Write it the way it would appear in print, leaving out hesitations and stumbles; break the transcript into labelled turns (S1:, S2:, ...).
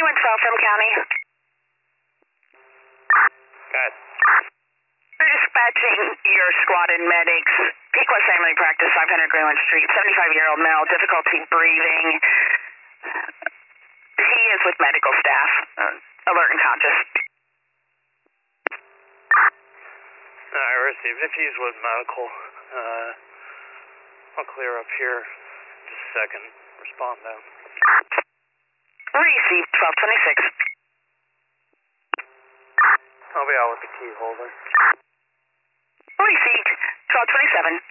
S1: Greenwood, Southam County.
S2: Good.
S1: We're dispatching your squad and medics. Peak West Family Practice, 500 Greenwood Street, 75-year-old male, difficulty breathing. He is with medical staff, alert and conscious.
S2: I received. If he's with medical, I'll clear up here. Just a second. Respond now.
S1: Received, 1226.
S2: I'll be out with the key holder.
S1: Received, 1227.